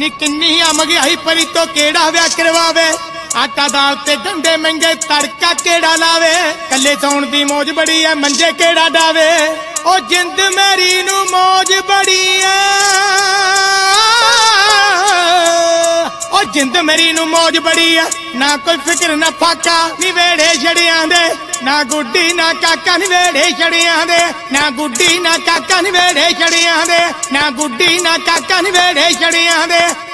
ਨੀ ਕਿੰਨੀ ਆ ਮਹਿੰਗਾਈ ਪਰੀ ਤੋਂ ਕਿਹੜਾ ਵਿਆਹ ਕਰਵਾਵੇ ਆਟਾ ਦਾਲ ਤੇ ਗੰਡੇ ਮਹਿੰਗੇ ਤੜਕਾ ਕਿਹੜਾ ਲਾਵੇ ਕੱਲੇ ਸੌਣ ਦੀ ਮੌਜ ਬੜੀ ਐ ਮੰਜੇ ਕਿਹੜਾ ਡਾਵੇ ਉਹ ਜਿੰਦ ਮੇਰੀ ਨੂੰ ਮੌਜ ਬੜੀ ਐ ਉਹ ਜਿੰਦ ਮੇਰੀ ਨੂੰ ਮੌਜ ਬੜੀ ਐ ਨਾ ਕੋਈ ਫਿਕਰ ਨਾ ਫਾਕਾ ਨਿਵੇੜੇ ਛੜਿਆਂ ਦੇ ਨਾ ਗੁੱਡੀ ਨਾ ਕਾਕਾ ਨਿਵੇੜੇ ਛੜਿਆਂ ਦੇ ਨਾ ਗੁੱਡੀ ਨਾ ਕਾਕਾ ਨਿਵੇੜੇ ਛੜਿਆਂ ਦੇ ਨਾ ਗੁੱਡੀ ਨਾ ਕਾਕਾ ਨਿਵੇੜੇ ਛੜਿਆਂ ਦੇ